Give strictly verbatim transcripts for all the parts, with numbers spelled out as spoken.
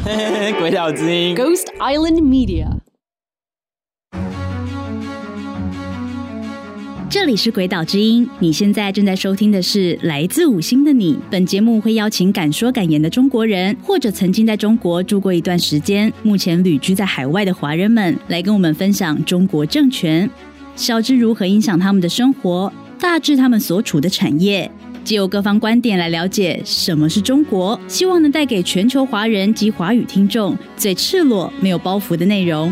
鬼岛之音 Ghost Island Media。 这里是鬼岛之音，你现在正在收听的是来自五星的你。本节目会邀请敢说敢言的中国人，或者曾经在中国住过一段时间，目前旅居在海外的华人们，来跟我们分享中国政权，小至如何影响他们的生活，大至他们所处的产业，藉由各方观点来了解什么是中国，希望能带给全球华人及华语听众最赤裸没有包袱的内容。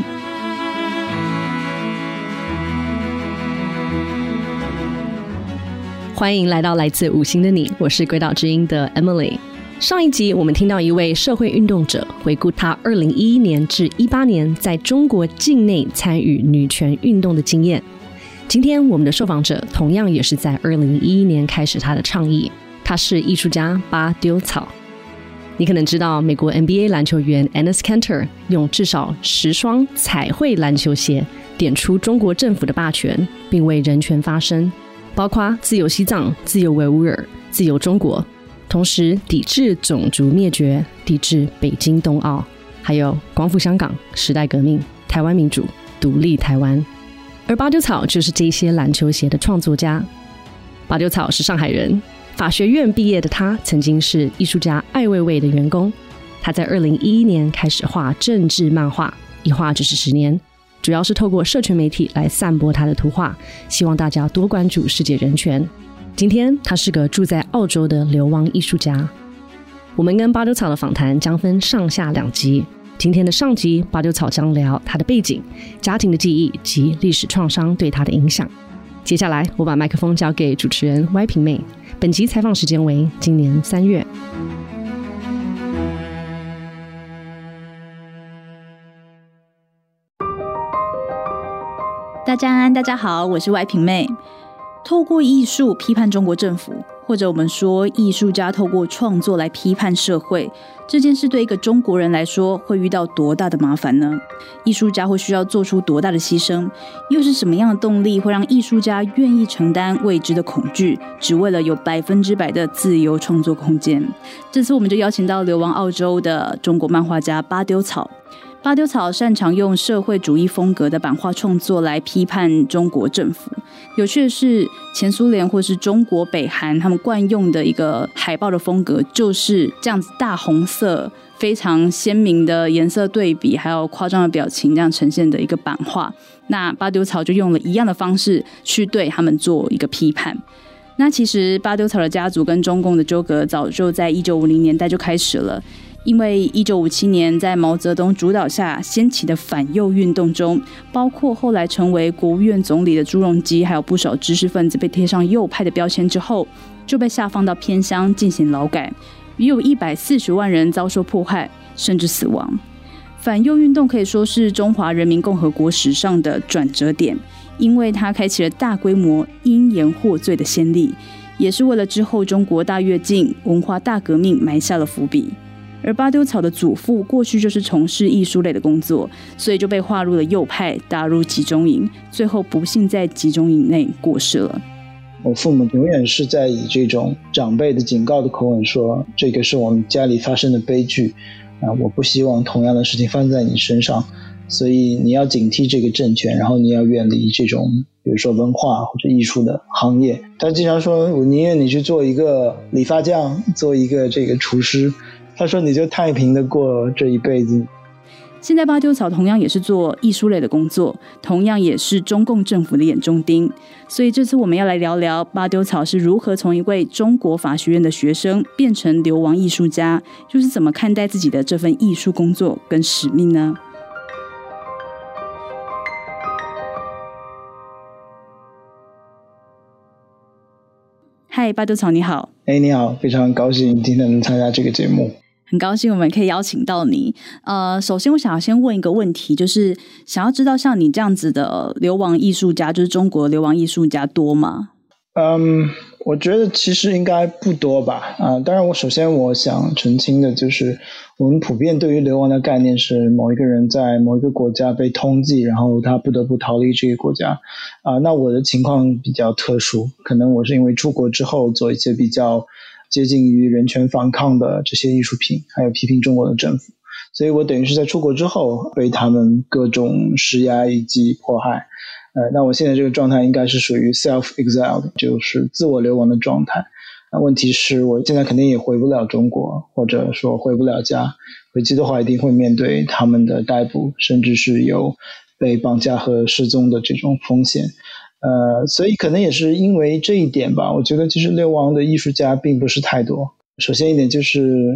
欢迎来到来自五星的你，我是鬼岛之音的 Emily。 上一集我们听到一位社会运动者回顾他二零一一年至一八年在中国境内参与女权运动的经验。今天我们的受访者同样也是在二零一一年开始他的倡议，他是艺术家巴丢草。你可能知道美国 N B A 篮球员 Enes Kanter 用至少十双彩绘篮球鞋点出中国政府的霸权，并为人权发声，包括自由西藏、自由维吾尔、自由中国，同时抵制种族灭绝，抵制北京冬奥，还有光复香港、时代革命、台湾民主、独立台湾。而巴丢草就是这些篮球鞋的创作家。巴丢草是上海人，法学院毕业的他曾经是艺术家艾未未的员工。他在二零一一年开始画政治漫画，一画就是十年，主要是透过社群媒体来散播他的图画，希望大家多关注世界人权。今天他是个住在澳洲的流亡艺术家。我们跟巴丢草的访谈将分上下两集，今天的上集巴丢草将聊他的背景、家庭的记忆及历史创伤对他的影响。接下来我把麦克风交给主持人歪平妹，本集采访时间为今年三月。 大家安，大家好，我是歪平妹。透过艺术批判中国政府，或者我们说艺术家透过创作来批判社会，这件事对一个中国人来说会遇到多大的麻烦呢？艺术家会需要做出多大的牺牲？又是什么样的动力会让艺术家愿意承担未知的恐惧，只为了有百分之百的自由创作空间？这次我们就邀请到流亡澳洲的中国漫画家巴丢草。巴丢草擅长用社会主义风格的版画创作来批判中国政府。有趣的是，前苏联或是中国北韩他们惯用的一个海报的风格就是这样子，大红色非常鲜明的颜色对比，还有夸张的表情这样呈现的一个版画。那巴丢草就用了一样的方式去对他们做一个批判。那其实巴丢草的家族跟中共的纠葛早就在一九五零年代就开始了。因为一九五七年在毛泽东主导下掀起的反右运动中，包括后来成为国务院总理的朱镕基，还有不少知识分子被贴上右派的标签之后，就被下放到偏乡进行劳改，约有一百四十万人遭受迫害甚至死亡。反右运动可以说是中华人民共和国史上的转折点，因为它开启了大规模因言获罪的先例，也是为了之后中国大跃进、文化大革命埋下了伏笔。而巴丢草的祖父过去就是从事艺术类的工作，所以就被划入了右派，打入集中营，最后不幸在集中营内过世了。 我父母永远是在以这种长辈的警告的口吻说，这个是我们家里发生的悲剧、啊、我不希望同样的事情发生在你身上，所以你要警惕这个政权，然后你要远离这种比如说文化或者艺术的行业。他经常说，我宁愿你去做一个理发匠，做一个这个厨师，他说你就太平的过这一辈子。 现在巴丢草同样也是做艺术类的工作，同样也是中共政府的眼中钉。所以这次我们要来聊聊巴丢草是如何从一位中国法学院的学生变成流亡艺术家，就是怎么看待自己的这份艺术工作跟使命呢？嗨，巴丢草你好。 哎，你好，非常高兴今天能参加这个节目。 很高兴我们可以邀请到你。呃，首先我想要先问一个问题，就是想要知道像你这样子的流亡艺术家，就是中国流亡艺术家多吗？ 嗯，我觉得其实应该不多吧。啊，当然我首先我想澄清的就是，我们普遍对于流亡的概念是某一个人在某一个国家被通缉，然后他不得不逃离这个国家。啊，那我的情况比较特殊，可能我是因为出国之后做一些比较接近于人权反抗的这些艺术品，还有批评中国的政府。 所以我等于是在出国之后被他们各种施压以及迫害。呃，那我现在这个状态应该是属于 self-exile， 就是自我流亡的状态。那问题是我现在肯定也回不了中国，或者说回不了家，回去的话一定会面对他们的逮捕，甚至是有被绑架和失踪的这种风险。呃，所以可能也是因为这一点吧，我觉得其实流亡的艺术家并不是太多。首先一点就是，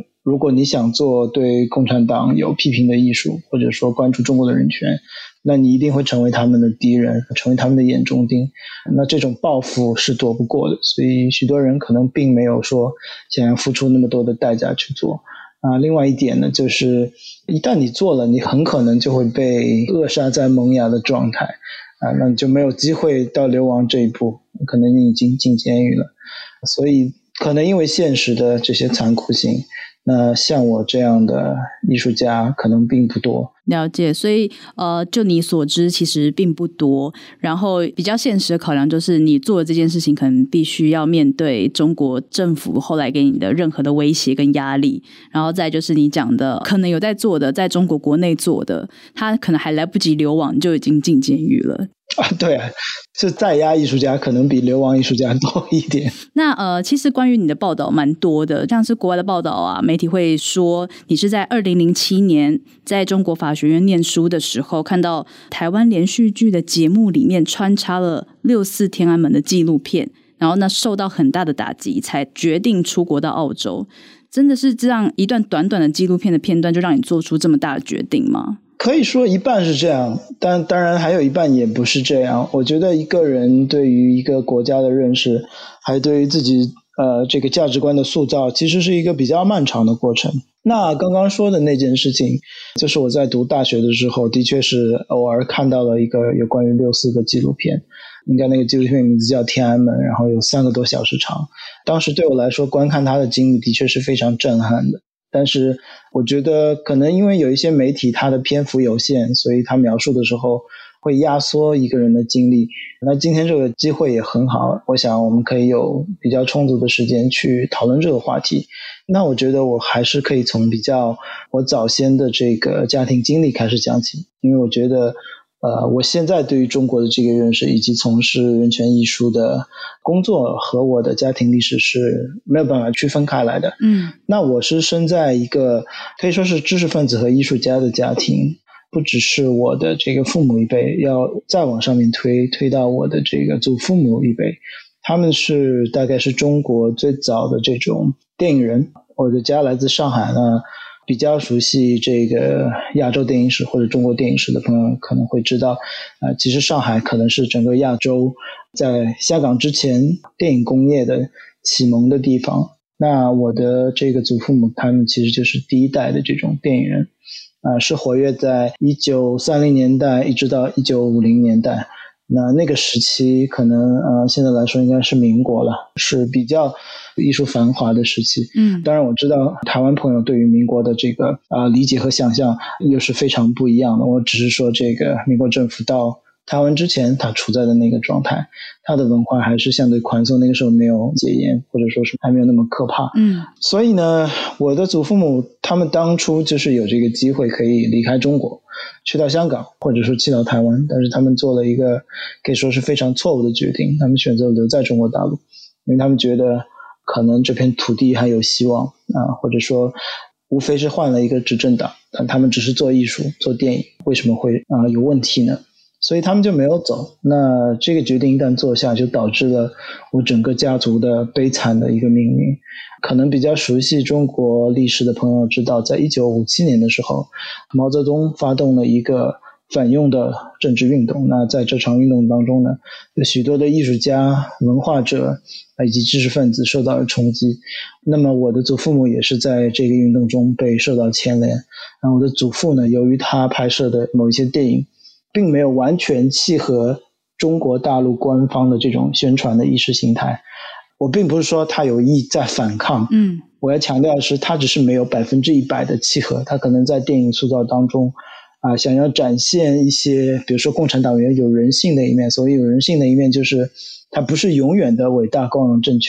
如果你想做对共产党有批评的艺术，或者说关注中国的人权，那你一定会成为他们的敌人，成为他们的眼中钉。那这种报复是躲不过的，所以许多人可能并没有说想要付出那么多的代价去做。啊，另外一点呢，就是一旦你做了，你很可能就会被扼杀在萌芽的状态。啊，那你就没有机会到流亡这一步，可能你已经进监狱了。所以可能因为现实的这些残酷性，那像我这样的艺术家可能并不多。 了解，所以呃，就你所知其实并不多，然后比较现实的考量就是你做的这件事情可能必须要面对中国政府后来给你的任何的威胁跟压力，然后再就是你讲的可能有在做的，在中国国内做的，他可能还来不及流亡就已经进监狱了。 啊，对啊，这在押艺术家可能比流亡艺术家多一点。 那呃，其实关于你的报道蛮多的，像是国外的报道啊，媒体会说你是在二零零七年在中国法学院念书的时候，看到台湾连续剧的节目里面穿插了六四天安门的纪录片，然后呢受到很大的打击，才决定出国到澳洲。真的是这样一段短短的纪录片的片段就让你做出这么大的决定吗？ 可以说一半是这样，但当然还有一半也不是这样。我觉得一个人对于一个国家的认识，还对于自己呃这个价值观的塑造，其实是一个比较漫长的过程。那刚刚说的那件事情，就是我在读大学的时候，的确是偶尔看到了一个有关于六四的纪录片，应该那个纪录片名字叫《天安门》，然后有三个多小时长。当时对我来说，观看它的经历的确是非常震撼的。但是我觉得可能因为有一些媒体它的篇幅有限，所以它描述的时候会压缩一个人的经历。那今天这个机会也很好，我想我们可以有比较充足的时间去讨论这个话题。那我觉得我还是可以从比较我早先的这个家庭经历开始讲起，因为我觉得呃，我现在对于中国的这个认识以及从事人权艺术的工作和我的家庭历史是没有办法区分开来的。 嗯， 那我是生在一个可以说是知识分子和艺术家的家庭，不只是我的这个父母一辈，要再往上面推，推到我的这个祖父母一辈，他们是大概是中国最早的这种电影人。我的家来自上海呢，比较熟悉这个亚洲电影史或者中国电影史的朋友可能会知道，呃，其实上海可能是整个亚洲在香港之前电影工业的启蒙的地方。那我的这个祖父母他们其实就是第一代的这种电影人，呃，是活跃在一九三零年代一直到一九五零年代。那那个时期可能呃现在来说应该是民国了，是比较艺术繁华的时期。 嗯， 当然我知道台湾朋友对于民国的这个啊、呃、理解和想象又是非常不一样的。我只是说这个民国政府到台湾之前他处在的那个状态，他的文化还是相对宽松，那个时候没有戒严，或者说是还没有那么可怕。 嗯， 所以呢，我的祖父母他们当初就是有这个机会可以离开中国，去到香港，或者说去到台湾，但是他们做了一个可以说是非常错误的决定，他们选择留在中国大陆，因为他们觉得可能这片土地还有希望啊，或者说无非是换了一个执政党，但他们只是做艺术做电影，为什么会啊有问题呢？所以他们就没有走。那这个决定一旦做下，就导致了我整个家族的悲惨的一个命运。可能比较熟悉中国历史的朋友知道，在一九五七年的时候，毛泽东发动了一个反右的政治运动。那在这场运动当中呢，有许多的艺术家、文化者以及知识分子受到了冲击。那么我的祖父母也是在这个运动中被受到牵连。然后我的祖父呢，由于他拍摄的某一些电影并没有完全契合中国大陆官方的这种宣传的意识形态。我并不是说他有意在反抗， 嗯， 我要强调的是他只是没有百分之一百的契合，他可能在电影塑造当中啊、呃，想要展现一些比如说共产党员有人性的一面。所谓有人性的一面就是他不是永远的伟大光荣正确，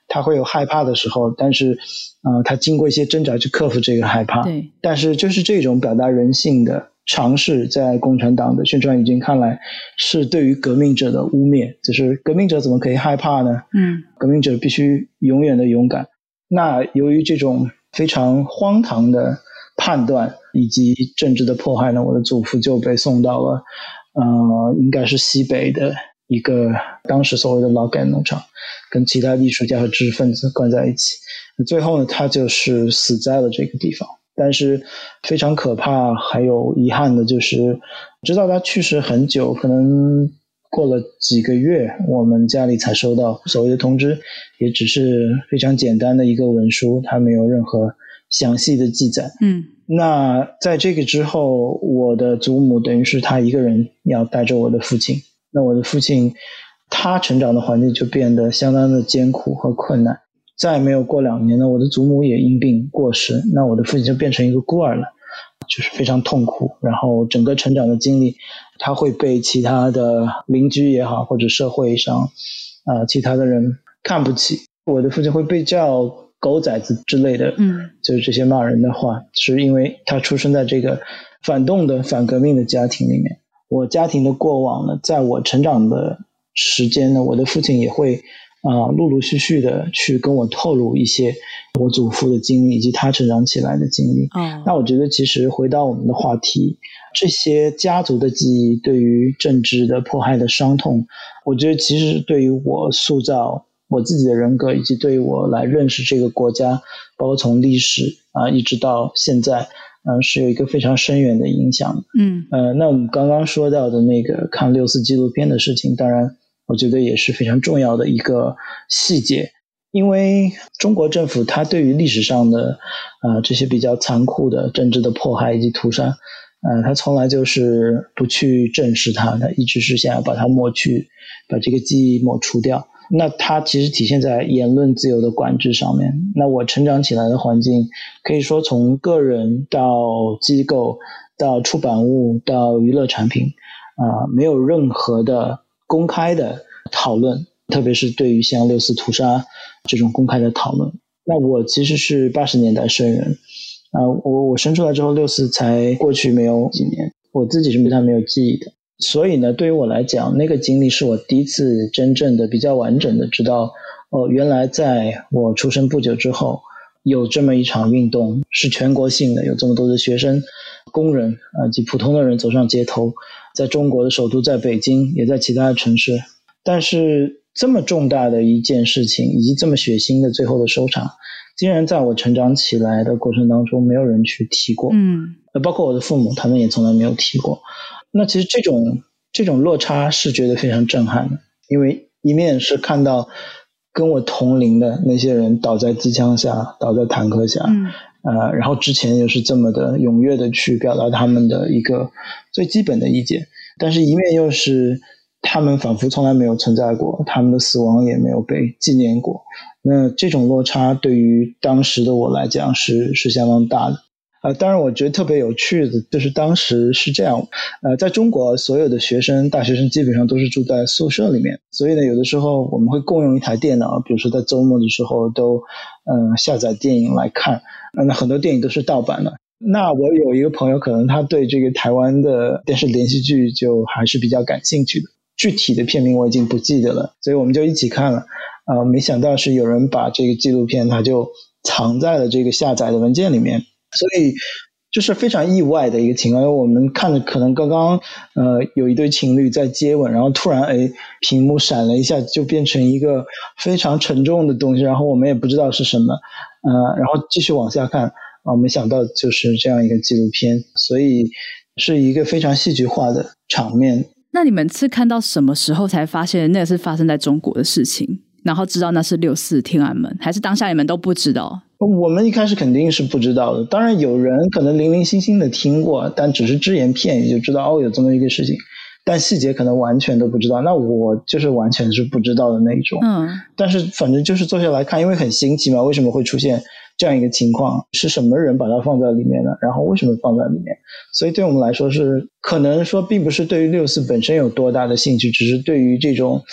他会有害怕的时候，但是呃，他经过一些挣扎去克服这个害怕。 对， 但是就是这种表达人性的尝试，在共产党的宣传语境看来是对于革命者的污蔑，就是革命者怎么可以害怕呢？ 嗯， 革命者必须永远的勇敢。那由于这种非常荒唐的判断以及政治的迫害呢，我的祖父就被送到了呃，应该是西北的一个当时所谓的劳改农场，跟其他艺术家和知识分子关在一起。最后呢，他就是死在了这个地方。但是非常可怕还有遗憾的就是直到他去世很久，可能过了几个月，我们家里才收到所谓的通知，也只是非常简单的一个文书，它没有任何详细的记载。 嗯， 那在这个之后，我的祖母等于是他一个人要带着我的父亲，那我的父亲他成长的环境就变得相当的艰苦和困难。再没有过两年呢，我的祖母也因病过世，那我的父亲就变成一个孤儿了，就是非常痛苦。然后整个成长的经历，他会被其他的邻居也好，或者社会上呃其他的人看不起。我的父亲会被叫狗崽子之类的， 嗯， 就是这些骂人的话，是因为他出生在这个反动的反革命的家庭里面。我家庭的过往呢，在我成长的时间呢，我的父亲也会啊、呃，陆陆续续的去跟我透露一些我祖父的经历以及他成长起来的经历。 哦， 那我觉得其实回到我们的话题，这些家族的记忆对于政治的迫害的伤痛，我觉得其实对于我塑造我自己的人格，以及对于我来认识这个国家，包括从历史啊、呃、一直到现在，嗯、呃，是有一个非常深远的影响。 嗯， 呃，那我们刚刚说到的那个看六四纪录片的事情，当然我觉得也是非常重要的一个细节，因为中国政府它对于历史上的呃这些比较残酷的政治的迫害以及屠杀，呃，它从来就是不去正视它的，一直是想要把它抹去，把这个记忆抹除掉。那它其实体现在言论自由的管制上面。那我成长起来的环境，可以说从个人到机构到出版物到娱乐产品啊、呃，没有任何的公开的讨论，特别是对于像六四屠杀这种公开的讨论。那我其实是八十年代生人，啊、呃，我我生出来之后六四才过去没有几年，我自己是非常没有记忆的。所以呢，对于我来讲，那个经历是我第一次真正的比较完整的知道，哦，原来在我出生不久之后，有这么一场运动是全国性的，有这么多的学生、工人啊及普通的人走上街头，在中国的首都，在北京，也在其他的城市。但是这么重大的一件事情，以及这么血腥的最后的收场，竟然在我成长起来的过程当中，没有人去提过。 嗯， 包括我的父母，他们也从来没有提过。那其实这种这种落差是觉得非常震撼的，因为一面是看到跟我同龄的那些人倒在机枪下，倒在坦克下， 嗯， 呃，然后之前又是这么的踊跃的去表达他们的一个最基本的意见，但是一面又是他们仿佛从来没有存在过，他们的死亡也没有被纪念过。那这种落差对于当时的我来讲是是相当大的。呃，当然我觉得特别有趣的就是当时是这样，呃，在中国所有的学生大学生基本上都是住在宿舍里面，所以呢有的时候我们会共用一台电脑，比如说在周末的时候都呃下载电影来看，那很多电影都是盗版的。那我有一个朋友可能他对这个台湾的电视连续剧就还是比较感兴趣的，具体的片名我已经不记得了，所以我们就一起看了。呃，没想到是有人把这个纪录片他就藏在了这个下载的文件里面，所以就是非常意外的一个情况。我们看着可能刚刚呃有一对情侣在接吻，然后突然哎屏幕闪了一下，就变成一个非常沉重的东西，然后我们也不知道是什么，呃，然后继续往下看啊，没想到就是这样一个纪录片，所以是一个非常戏剧化的场面。 那你们是看到什么时候才发现那个是发生在中国的事情，然后知道那是六四天安门，还是当下你们都不知道？ 我们一开始肯定是不知道的，当然有人可能零零星星的听过，但只是只言片语就知道哦有这么一个事情，但细节可能完全都不知道。那我就是完全是不知道的那一种。 嗯， 但是反正就是坐下来看，因为很新奇嘛，为什么会出现这样一个情况，是什么人把它放在里面的，然后为什么放在里面，所以对我们来说是可能说并不是对于六四本身有多大的兴趣，只是对于这种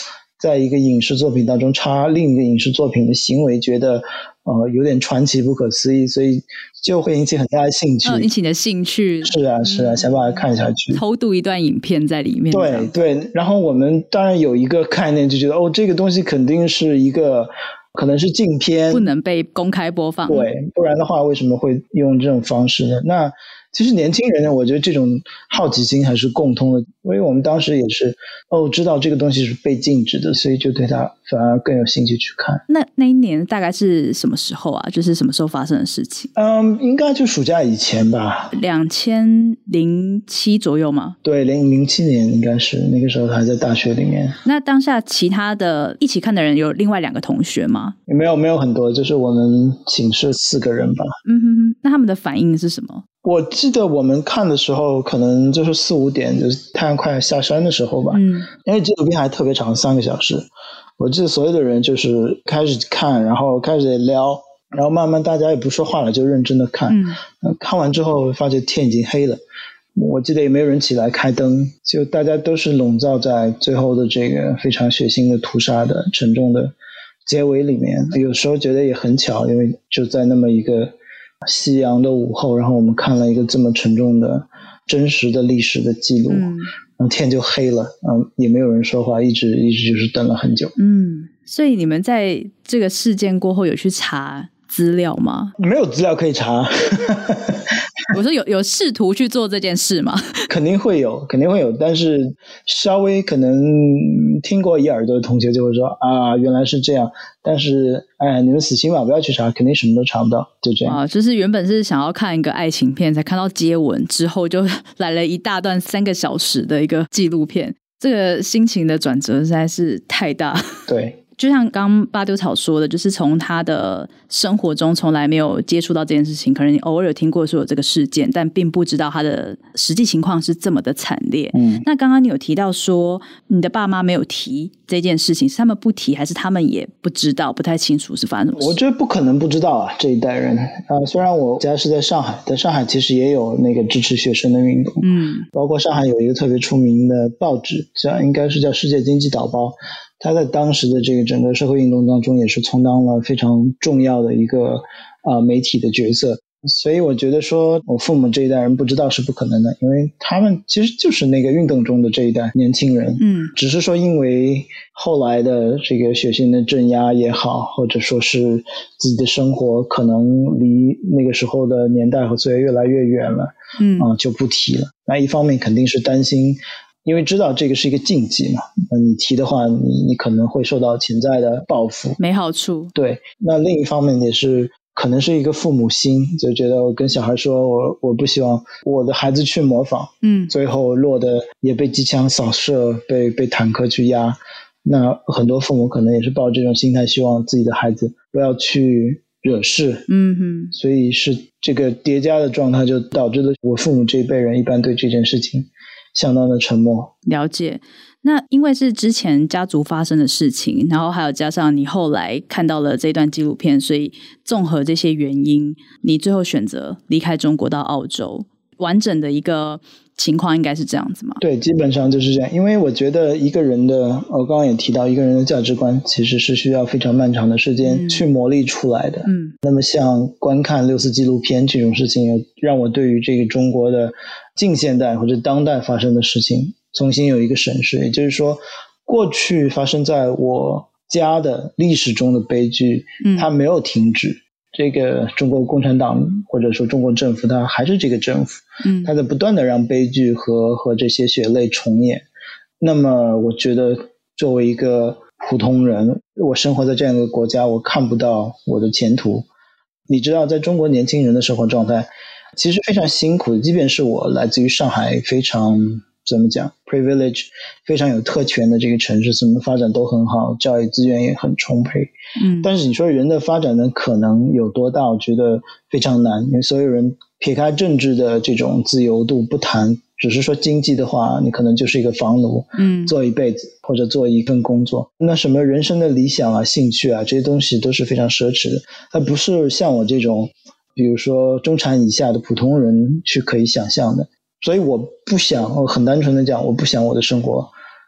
在一个影视作品当中插另一个影视作品的行为觉得呃有点传奇不可思议，所以就会引起很大的兴趣。 嗯，引起你的兴趣。 是啊是啊、嗯、想把它看下去， 偷渡一段影片在里面。 对对，然后我们当然有一个概念，就觉得哦这个东西肯定是一个可能是禁片， 不能被公开播放。 对，不然的话为什么会用这种方式呢？那其实年轻人呢，我觉得这种好奇心还是共通的，因为我们当时也是哦知道这个东西是被禁止的，所以就对它反而更有兴趣去看。 那那一年大概是什么时候啊？就是什么时候发生的事情？ 嗯，应该就暑假以前吧， 两千零七左右吗？ 对，零零七年应该是，那个时候还在大学里面。 那当下其他的一起看的人有另外两个同学吗？ 没有没有很多，就是我们寝室四个人吧。 嗯哼哼，那他们的反应是什么？ 我记得我们看的时候可能就是四五点，就是太阳快下山的时候吧。嗯，因为纪录片还特别长，三个小时。我记得所有的人就是开始看，然后开始聊，然后慢慢大家也不说话了，就认真的看。嗯，看完之后发现天已经黑了，我记得也没有人起来开灯，就大家都是笼罩在最后的这个非常血腥的屠杀的沉重的结尾里面。有时候觉得也很巧，因为就在那么一个夕阳的午后，然后我们看了一个这么沉重的真实的历史的记录，嗯，然后天就黑了，嗯，也没有人说话，一直一直就是等了很久。 嗯，所以你们在这个事件过后有去查资料吗？ 没有资料可以查。 我说有有试图去做这件事吗？ 肯定会有，肯定会有，但是稍微可能听过一耳朵的同学就会说啊，原来是这样。但是哎，你们死心吧，不要去查，肯定什么都查不到，就这样。 啊，就是原本是想要看一个爱情片，才看到接吻之后，就来了一大段三个小时的一个纪录片，这个心情的转折实在是太大。 对。 就像刚刚巴丢草说的，就是从他的生活中从来没有接触到这件事情，可能你偶尔有听过说有这个事件，但并不知道他的实际情况是这么的惨烈。嗯，那刚刚你有提到说你的爸妈没有提这件事情，是他们不提还是他们也不知道，不太清楚是发生什么事？ 我觉得不可能不知道啊，这一代人啊、呃，虽然我家是在上海，在上海其实也有那个支持学生的运动，嗯，包括上海有一个特别出名的报纸，叫应该是叫《世界经济导报》。他在当时的这个整个社会运动当中也是充当了非常重要的一个呃媒体的角色，所以我觉得说我父母这一代人不知道是不可能的，因为他们其实就是那个运动中的这一代年轻人，嗯，只是说因为后来的这个血腥的镇压也好，或者说是自己的生活可能离那个时候的年代和岁月越来越远了，嗯啊、呃、就不提了。那一方面肯定是担心。因为知道这个是一个禁忌嘛，你提的话你你可能会受到潜在的报复， 没好处。 对，那另一方面也是可能是一个父母心，就觉得我跟小孩说我我不希望我的孩子去模仿，嗯，最后落得也被机枪扫射，被被坦克去压。那很多父母可能也是抱这种心态，希望自己的孩子不要去惹事，嗯哼，所以是这个叠加的状态，就导致了我父母这一辈人一般对这件事情相当的沉默。 了解。那因为是之前家族发生的事情，然后还有加上你后来看到了这段纪录片，所以综合这些原因，你最后选择离开中国到澳洲。完整的一个情况应该是这样子吗？ 对，基本上就是这样。因为我觉得一个人的，我刚刚也提到，一个人的价值观其实是需要非常漫长的时间去磨砺出来的。嗯，那么像观看六四纪录片这种事情，让我对于这个中国的近现代或者当代发生的事情重新有一个审视。也就是说，过去发生在我家的历史中的悲剧，嗯，它没有停止。这个中国共产党或者说中国政府，它还是这个政府，嗯，它在不断的让悲剧和和这些血泪重演。那么我觉得作为一个普通人，我生活在这样一个国家，我看不到我的前途。你知道在中国年轻人的生活状态其实非常辛苦的，即便是我来自于上海非常怎么讲 privilege 非常有特权的这个城市，什么发展都很好，教育资源也很充沛，嗯，但是你说人的发展的可能有多大，我觉得非常难。因为所有人撇开政治的这种自由度不谈，只是说经济的话，你可能就是一个房奴，嗯，做一辈子或者做一份工作。那什么人生的理想啊兴趣啊这些东西都是非常奢侈的，它不是像我这种比如说中产以下的普通人去可以想象的。所以我不想，我很单纯的讲，我不想我的生活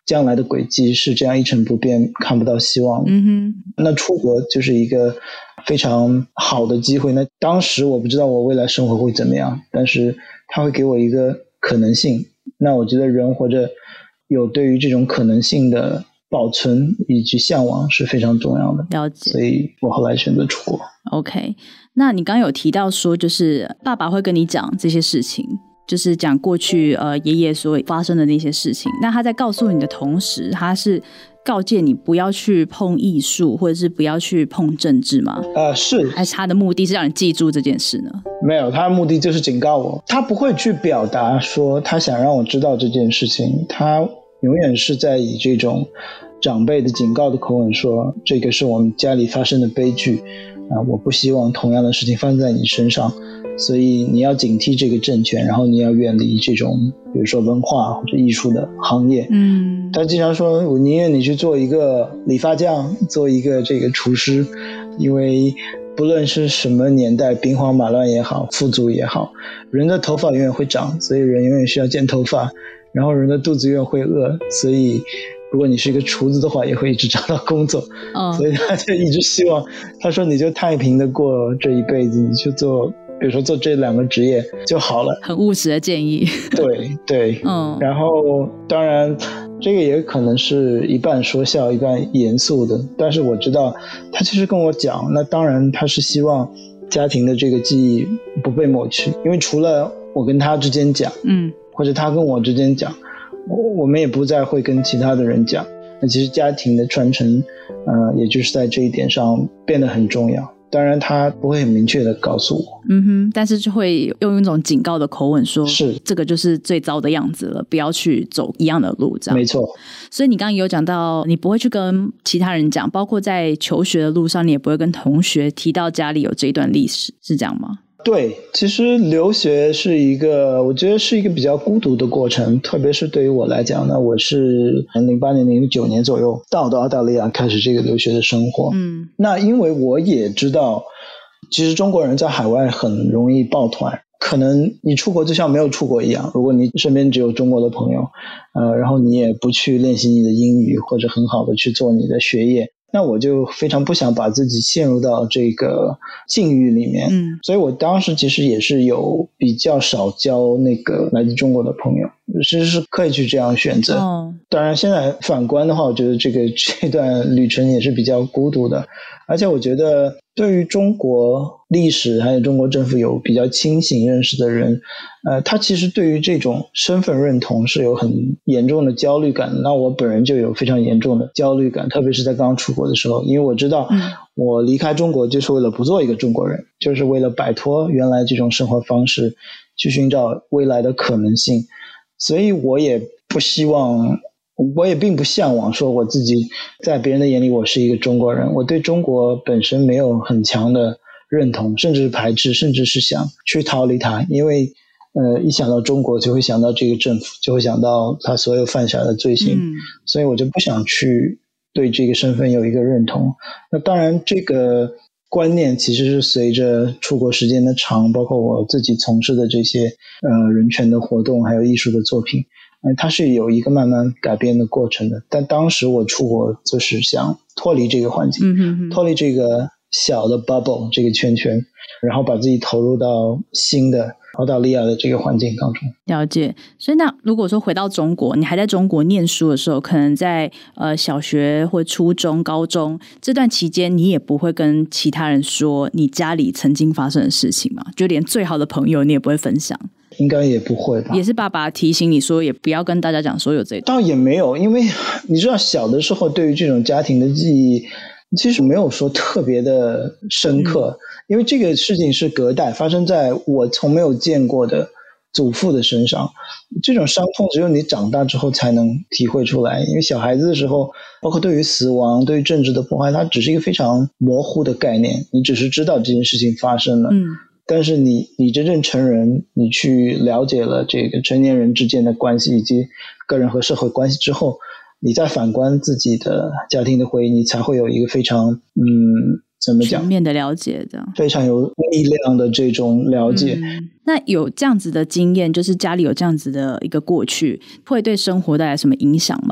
将来的轨迹是这样一成不变，看不到希望。 嗯哼， 那出国就是一个非常好的机会。那当时我不知道我未来生活会怎么样，但是它会给我一个可能性。那我觉得人活着有对于这种可能性的保存以及向往是非常重要的。 了解。 所以我后来选择出国。 OK， 那你刚刚有提到说就是爸爸会跟你讲这些事情，就是讲过去呃爷爷所发生的那些事情，那他在告诉你的同时，他是告诫你不要去碰艺术或者是不要去碰政治吗？ 呃，是。 还是他的目的是让你记住这件事呢？ 没有，他的目的就是警告我。他不会去表达说他想让我知道这件事情，他永远是在以这种长辈的警告的口吻说，这个是我们家里发生的悲剧啊、呃，我不希望同样的事情发生在你身上，所以你要警惕这个政权，然后你要远离这种比如说文化或者艺术的行业。 嗯， 他经常说我宁愿你去做一个理发匠，做一个这个厨师，因为不论是什么年代，兵荒马乱也好，富足也好，人的头发永远会长，所以人永远需要剪头发，然后人的肚子永远会饿，所以如果你是一个厨子的话也会一直找到工作。 哦， 所以他就一直希望，他说你就太平的过这一辈子，你就做比如说做这两个职业就好了。 很务实的建议。 对对，嗯，然后当然这个也可能是一半说笑一半严肃的，但是我知道他其实跟我讲，那当然他是希望家庭的这个记忆不被抹去，因为除了我跟他之间讲，嗯，或者他跟我之间讲，我我们也不再会跟其他的人讲。那其实家庭的传承呃，也就是在这一点上变得很重要。当然他不会很明确的告诉我， 嗯哼，但是就会用一种警告的口吻说， 是这个就是最糟的样子了，不要去走一样的路，这样。 没错。 所以你刚刚也有讲到你不会去跟其他人讲，包括在求学的路上你也不会跟同学提到家里有这一段历史，是这样吗？ 对，其实留学是一个我觉得是一个比较孤独的过程，特别是对于我来讲呢，我是零八年零九年左右到的澳大利亚开始这个留学的生活。嗯，那因为我也知道其实中国人在海外很容易抱团，可能你出国就像没有出国一样，如果你身边只有中国的朋友呃，然后你也不去练习你的英语或者很好的去做你的学业，那我就非常不想把自己陷入到这个境遇里面。嗯，所以我当时其实也是有比较少交那个来自中国的朋友，其实是可以去这样选择。哦，当然现在反观的话，我觉得这个这段旅程也是比较孤独的，而且我觉得对于中国历史还有中国政府有比较清醒认识的人，呃，他其实对于这种身份认同是有很严重的焦虑感的。那我本人就有非常严重的焦虑感，特别是在刚出国的时候，因为我知道我离开中国就是为了不做一个中国人，就是为了摆脱原来这种生活方式，去寻找未来的可能性。所以我也不希望，我也并不向往说我自己在别人的眼里我是一个中国人，我对中国本身没有很强的认同，甚至排斥，甚至是想去逃离它。因为呃，一想到中国就会想到这个政府，就会想到他所有犯下的罪行。嗯，所以我就不想去对这个身份有一个认同。那当然这个观念其实是随着出国时间的长，包括我自己从事的这些呃人权的活动还有艺术的作品，呃，它是有一个慢慢改变的过程的。但当时我出国就是想脱离这个环境，嗯哼哼，脱离这个小的 bubble 这个圈圈，然后把自己投入到新的澳大利亚的这个环境当中。 了解。所以那如果说回到中国，你还在中国念书的时候，可能在呃小学或初中高中这段期间，你也不会跟其他人说你家里曾经发生的事情嘛？就连最好的朋友你也不会分享？ 应该也不会吧。 也是爸爸提醒你说也不要跟大家讲说有这个。 倒也没有，因为你知道小的时候对于这种家庭的记忆其实没有说特别的深刻，嗯，因为这个事情是隔代发生在我从没有见过的祖父的身上，这种伤痛只有你长大之后才能体会出来。因为小孩子的时候，包括对于死亡对于政治的迫害，它只是一个非常模糊的概念，你只是知道这件事情发生了，嗯，但是你你真正成人，你去了解了这个成年人之间的关系以及个人和社会关系之后，你再反观自己的家庭的回忆，你才会有一个非常嗯怎么讲全面的了解，这样非常有力量的这种了解。 嗯，那有这样子的经验，就是家里有这样子的一个过去，会对生活带来什么影响吗？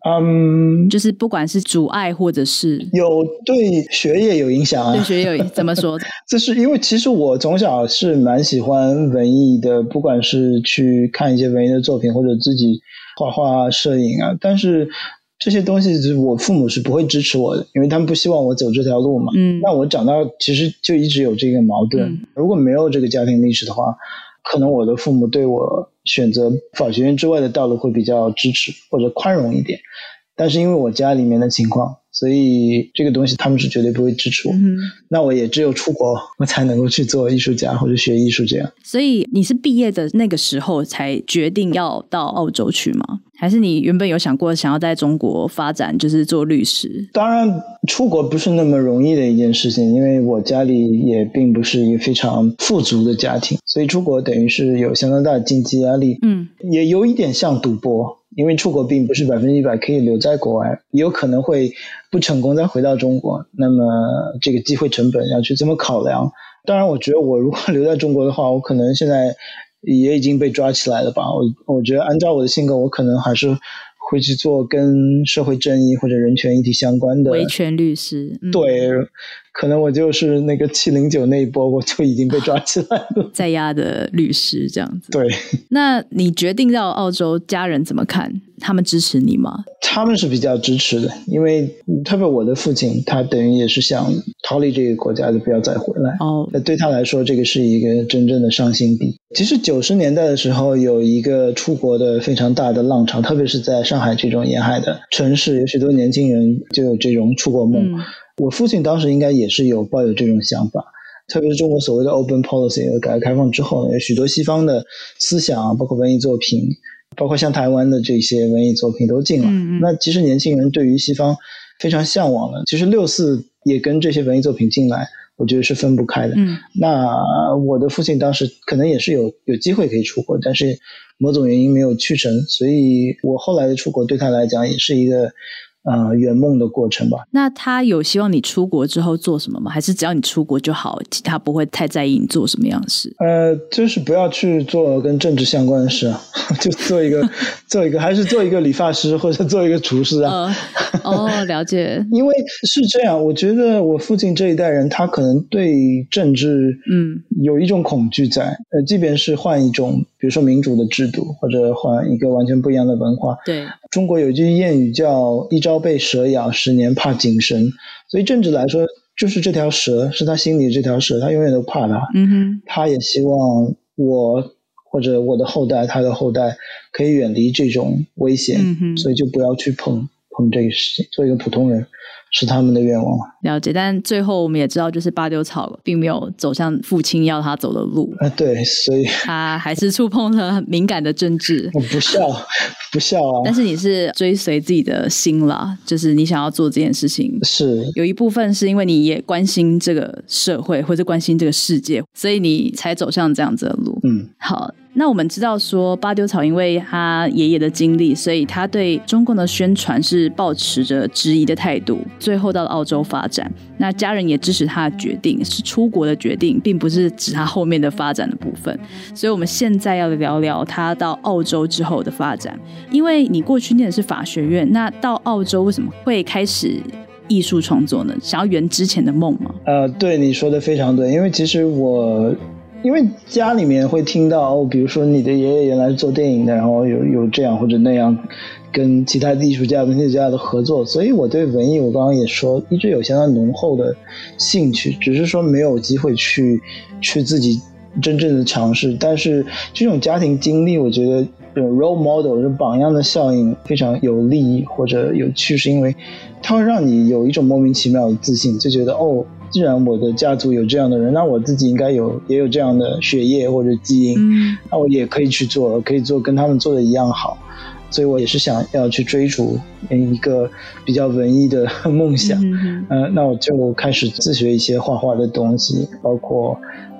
嗯， 就是不管是阻碍或者是有对学业有影响啊。 对学业有怎么说？ 这是因为其实我从小是蛮喜欢文艺的，不管是去看一些文艺的作品，或者自己画画、摄影啊，但是这些东西我父母是不会支持我的，因为他们不希望我走这条路嘛。嗯，那我长大其实就一直有这个矛盾。嗯，如果没有这个家庭历史的话，可能我的父母对我选择法学院之外的道路会比较支持或者宽容一点，但是因为我家里面的情况，所以这个东西他们是绝对不会支持我。嗯，那我也只有出国我才能够去做艺术家或者学艺术这样。 所以你是毕业的那个时候才决定要到澳洲去吗？还是你原本有想过想要在中国发展，就是做律师？ 当然出国不是那么容易的一件事情，因为我家里也并不是一个非常富足的家庭，所以出国等于是有相当大的经济压力。嗯，也有一点像赌博，因为出国并不是百分之一百可以留在国外，也有可能会不成功再回到中国，那么这个机会成本要去这么考量。当然我觉得我如果留在中国的话，我可能现在也已经被抓起来了吧。我我觉得按照我的性格，我可能还是会去做跟社会正义或者人权议题相关的维权律师。嗯， 对，可能我就是那个七零九那一波，我就已经被抓起来了， 在押的律师这样子。 对。 那你决定到澳洲，家人怎么看？他们支持你吗？ 他们是比较支持的，因为特别我的父亲，他等于也是想逃离这个国家，就不要再回来。哦，那对他来说，这个是一个真正的伤心地。其实九十年代的时候，有一个出国的非常大的浪潮，特别是在上海这种沿海的城市，有许多年轻人就有这种出国梦。嗯，我父亲当时应该也是有抱有这种想法。特别是中国所谓的 open policy 改革开放之后呢，有许多西方的思想，包括文艺作品，包括像台湾的这些文艺作品都进来。嗯嗯，那其实年轻人对于西方非常向往的，其实六四也跟这些文艺作品进来，我觉得是分不开的。嗯，那我的父亲当时可能也是有有机会可以出国，但是某种原因没有去成，所以我后来的出国对他来讲也是一个呃，圆梦的过程吧。 那他有希望你出国之后做什么吗？还是只要你出国就好，他不会太在意你做什么样的事？ 呃，就是不要去做跟政治相关的事啊，就做一个做一个还是做一个理发师或者做一个厨师啊。 呃、哦，了解。 因为是这样，我觉得我父亲这一代人，他可能对政治嗯有一种恐惧在。呃，即便是换一种，比如说民主的制度，或者换一个完全不一样的文化。 对， 中国有一句谚语叫一朝被蛇咬，十年怕井绳。所以政治来说，就是这条蛇，是他心里这条蛇，他永远都怕它。嗯哼，他也希望我或者我的后代，他的后代可以远离这种危险。嗯哼，所以就不要去碰碰这个事情，做一个普通人是他们的愿望。 了解，但最后我们也知道，就是八丢草并没有走向父亲要他走的路。 啊，对，所以他还是触碰了很敏感的政治。 不孝，不孝啊！ 但是你是追随自己的心啦，就是你想要做这件事情， 是有一部分是因为你也关心这个社会或者关心这个世界，所以你才走向这样子的路。嗯，好。那我们知道说八丢草因为他爷爷的经历，所以他对中共的宣传是抱持着质疑的态度，最后到了澳洲发展。那家人也支持他的决定，是出国的决定，并不是指他后面的发展的部分。所以我们现在要聊聊他到澳洲之后的发展。因为你过去念的是法学院，那到澳洲为什么会开始艺术创作呢？想要圆之前的梦吗？ 呃，对，你说的非常对。因为其实我因为家里面会听到，哦，比如说你的爷爷原来是做电影的，然后有有这样或者那样跟其他的艺术家文学家的合作，所以我对文艺我刚刚也说一直有相当浓厚的兴趣，只是说没有机会去去自己真正的尝试。但是这种家庭经历我觉得role model 这榜样的效应非常有利益或者有趣，是因为它会让你有一种莫名其妙的自信，就觉得哦，既然我的家族有这样的人，那我自己应该有也有这样的血液或者基因，嗯，那我也可以去做，可以做跟他们做的一样好。所以我也是想要去追逐一个比较文艺的梦想。嗯呃，那我就开始自学一些画画的东西，包括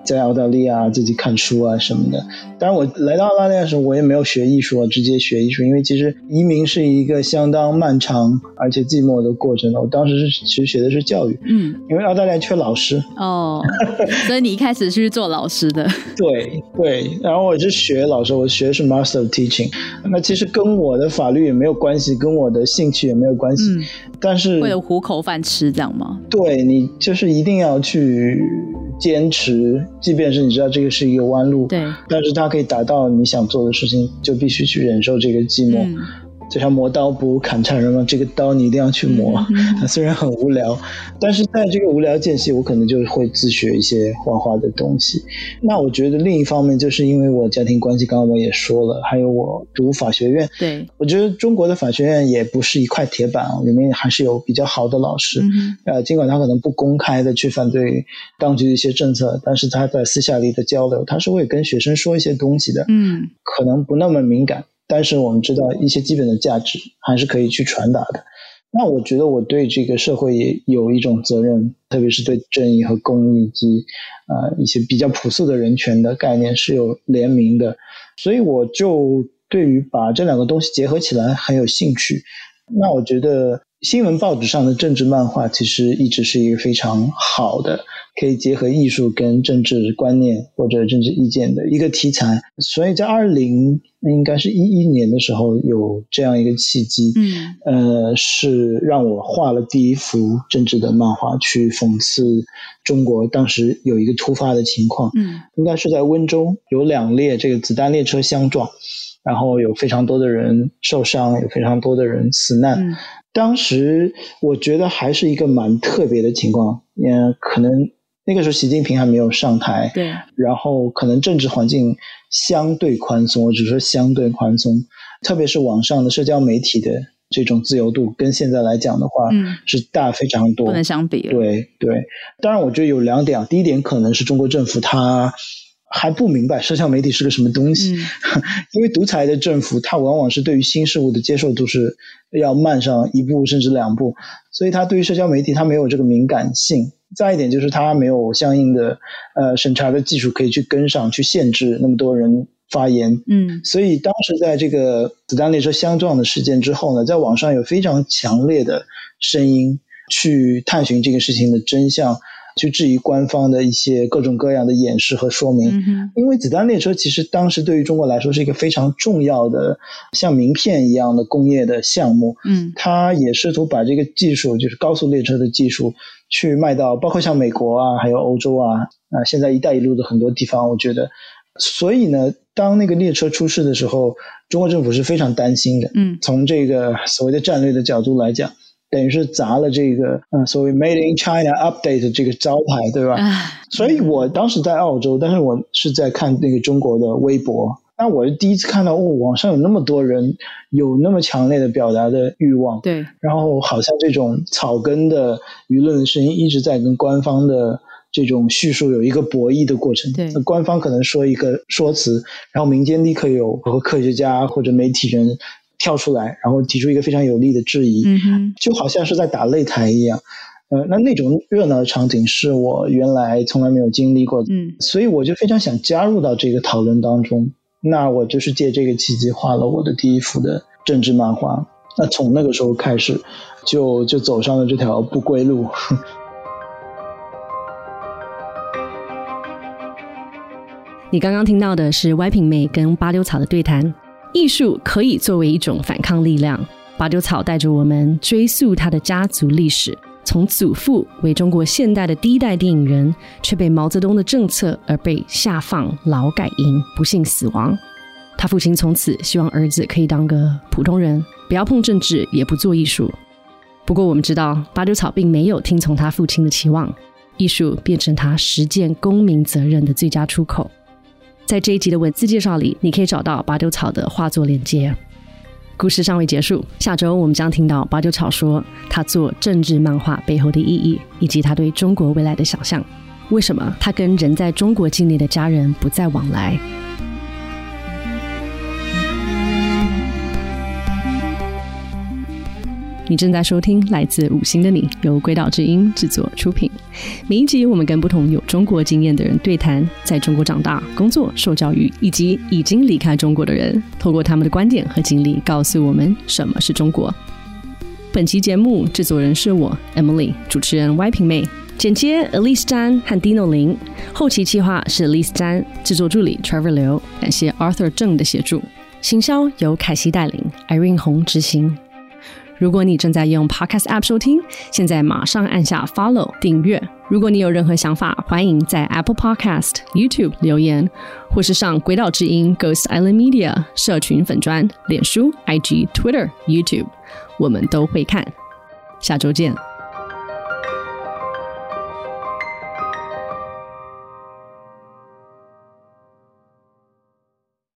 在澳大利亚自己看书啊什么的。当然我来到澳大利亚的时候我也没有学艺术啊，直接学艺术，因为其实移民是一个相当漫长而且寂寞的过程。我当时是其实学的是教育，嗯，因为澳大利亚缺老师哦，所以你一开始是做老师的。 对对，然后我是学老师，我学的是 Master of Teaching， 那其实跟我的法律也没有关系，跟我的兴趣也没有关系，嗯，但是为了糊口饭吃这样吗？ 对，你就是一定要去坚持，即便是你知道这个是一个弯路， 对， 但是它可以达到你想做的事情，就必须去忍受这个寂寞，嗯，就像磨刀不误砍柴人嘛，这个刀你一定要去磨，嗯，虽然很无聊，但是在这个无聊间隙我可能就会自学一些画画的东西。那我觉得另一方面就是因为我家庭关系，刚刚我也说了，还有我读法学院， 对， 我觉得中国的法学院也不是一块铁板，里面还是有比较好的老师，嗯，呃，尽管他可能不公开的去反对当局的一些政策，但是他在私下里的交流，他是会跟学生说一些东西的，嗯，可能不那么敏感，但是我们知道一些基本的价值还是可以去传达的。那我觉得我对这个社会也有一种责任，特别是对正义和公义及呃一些比较朴素的人权的概念是有怜悯的，所以我就对于把这两个东西结合起来很有兴趣。那我觉得新闻报纸上的政治漫画其实一直是一个非常好的可以结合艺术跟政治观念或者政治意见的一个题材，所以在二零应该是一一年的时候有这样一个契机，嗯，呃，是让我画了第一幅政治的漫画，去讽刺中国当时有一个突发的情况，嗯，应该是在温州有两列这个子弹列车相撞，然后有非常多的人受伤，有非常多的人死难，嗯，当时我觉得还是一个蛮特别的情况，嗯，可能那个时候习近平还没有上台，对，然后可能政治环境相对宽松，我只说相对宽松，特别是网上的社交媒体的这种自由度跟现在来讲的话，嗯，是大非常多， 不能相比了。 对对，当然我觉得有两点，第一点可能是中国政府它还不明白社交媒体是个什么东西，嗯，因为独裁的政府它往往是对于新事物的接受度是要慢上一步甚至两步，所以它对于社交媒体它没有这个敏感性。再一点就是它没有相应的呃审查的技术可以去跟上去限制那么多人发言，嗯，所以当时在这个子弹列车相撞的事件之后呢，在网上有非常强烈的声音去探寻这个事情的真相，去质疑官方的一些各种各样的演示和说明，嗯，因为子弹列车其实当时对于中国来说是一个非常重要的像名片一样的工业的项目，嗯，它也试图把这个技术就是高速列车的技术去卖到包括像美国啊还有欧洲啊，啊现在一带一路的很多地方，我觉得所以呢当那个列车出事的时候，中国政府是非常担心的，嗯，从这个所谓的战略的角度来讲，等于是砸了这个呃所谓 Made in China Update 这个招牌，对吧？所以我当时在澳洲，但是我是在看那个中国的微博，那我第一次看到哦，网上有那么多人有那么强烈的表达的欲望，对，然后好像这种草根的舆论的声音一直在跟官方的这种叙述有一个博弈的过程，对，官方可能说一个说辞，然后民间立刻有和科学家或者媒体人跳出来，然后提出一个非常有力的质疑，嗯哼，就好像是在打擂台一样，呃，那那种热闹的场景是我原来从来没有经历过的，嗯，所以我就非常想加入到这个讨论当中。那我就是借这个契机画了我的第一幅的政治漫画，那从那个时候开始就就走上了这条不归路。 你刚刚听到的是歪平妹跟八丢草的对谈，艺术可以作为一种反抗力量。八丢草带着我们追溯他的家族历史，从祖父为中国现代的第一代电影人，却被毛泽东的政策而被下放劳改营，不幸死亡。他父亲从此希望儿子可以当个普通人，不要碰政治，也不做艺术。不过我们知道，八丢草并没有听从他父亲的期望，艺术变成他实践公民责任的最佳出口。在这一集的文字介绍里，你可以找到八丢草的画作链接。故事尚未结束，下周我们将听到八丢草说他做政治漫画背后的意义，以及他对中国未来的想象。为什么他跟人在中国境内的家人不再往来？ 你正在收听来自五星的你，由鬼岛之音制作出品。每一集我们跟不同有中国经验的人对谈，在中国长大、工作、受教育，以及已经离开中国的人，透过他们的观点和经历，告诉我们什么是中国。本期节目制作人是我 Emily， 主持人 Y 平妹，剪接 Elise 詹和 Dino 林，后期企划是 Elise 詹，制作助理 Trevor 刘，感谢 Arthur 郑的协助，行销由凯西带领 ，Irene 洪执行。如果你正在用 Podcast App 收听，现在马上按下 Follow 订阅。如果你有任何想法，欢迎在 Apple Podcast、YouTube 留言，或是上鬼岛之音 Ghost Island Media 社群粉专、脸书、I G、Twitter、YouTube， 我们都会看。下周见。